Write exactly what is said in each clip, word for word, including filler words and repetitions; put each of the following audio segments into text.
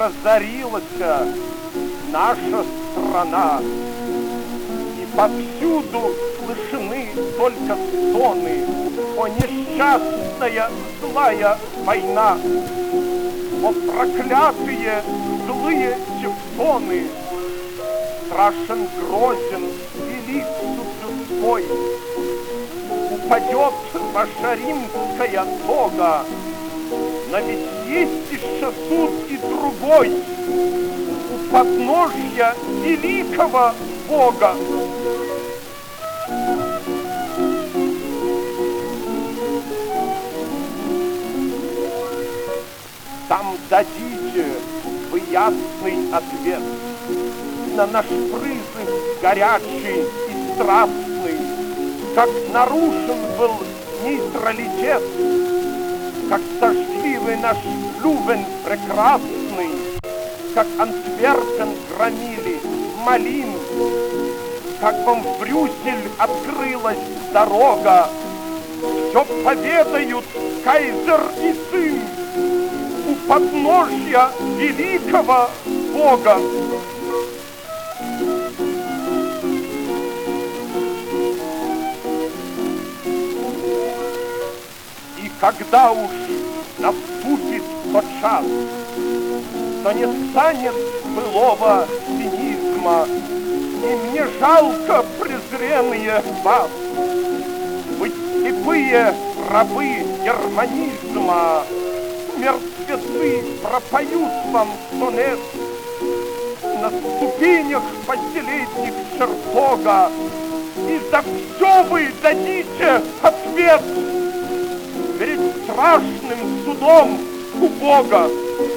разорилась наша страна, и повсюду слышны только стоны: о, несчастная злая война! О, проклятые злые тевтоны! Страшен, грозен, велик суд людской. Упадет ваша римская тога, но ведь есть еще суд и другой, у подножья великого Бога. Там дадите вы ясный ответ на наш призыв горячий и страстный, как нарушен был нейтралитет, как дождливый наш Лювен прекрасный, как Антверпен громили Малин, как вам в Брюссель открылась дорога. Все поведают кайзер и сын у подножья великого Бога. И когда уж наступит тот час, то не станет былого цинизма, и мне жалко, презренные вас, быть слепые рабы германизма. Мертвецы пропоют вам сонет на ступенях последних чертога, и за все вы дадите ответ перед страшным судом у Бога.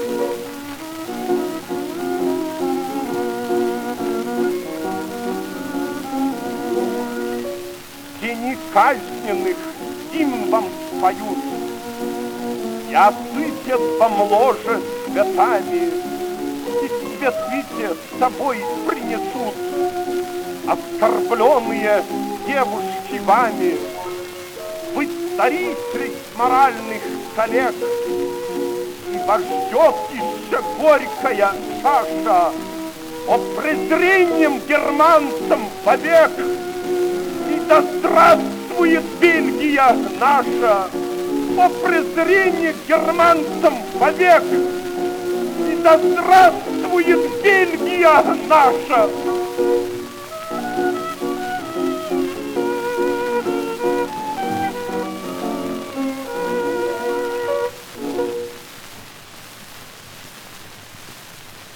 В тени казненных им вам споют, и осыпят вам ложе цветами, и цвет видите с собой принесут оскорбленные девушки вами. Вы цари средь моральных коллег, и вас ждет еще горькая чаша. О, презрением германцам вовек, и да здравствует Бельгия наша! О, презрение германцам вовек, и да здравствует Бельгия наша!